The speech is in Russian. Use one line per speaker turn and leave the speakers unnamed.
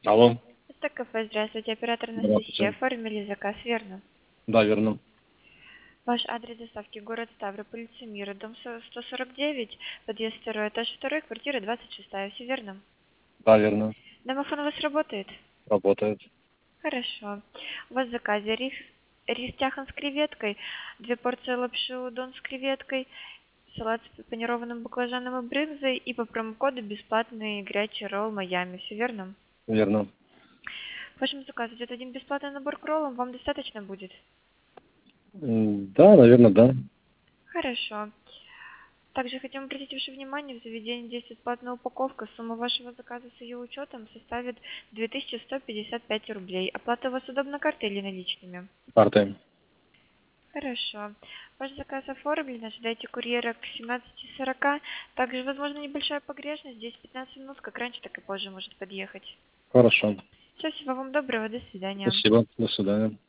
Алло.
Это кафе, здравствуйте, оператор Анастасия.
Здравствуйте.
Оформили заказ, верно?
Да, верно.
Ваш адрес доставки город Ставрополь, улица Мира, дом 149, подъезд 2, этаж 2, квартира 26, все верно?
Да, верно.
Домофон у вас работает?
Работает.
Хорошо. У вас в заказе рис тяхан с креветкой, 2 порции лапши удон с креветкой, салат с панированным баклажаном и брынзой и по промокоду бесплатный горячий ролл Майами, все верно?
Верно.
В вашем заказе идет один бесплатный набор к роллам, вам достаточно будет?
Да, наверное, да.
Хорошо. Также хотим обратить ваше внимание, в заведении действует платная упаковка. Сумма вашего заказа с ее учетом составит 2155 рублей. Оплата у вас удобна картой или наличными?
Картой.
Хорошо. Ваш заказ оформлен. Ожидайте курьера к 17:40. Также, возможно, небольшая погрешность. 10-15 минут, как раньше, так и позже может подъехать.
Хорошо.
Все, всего вам доброго. До свидания.
Спасибо. До свидания.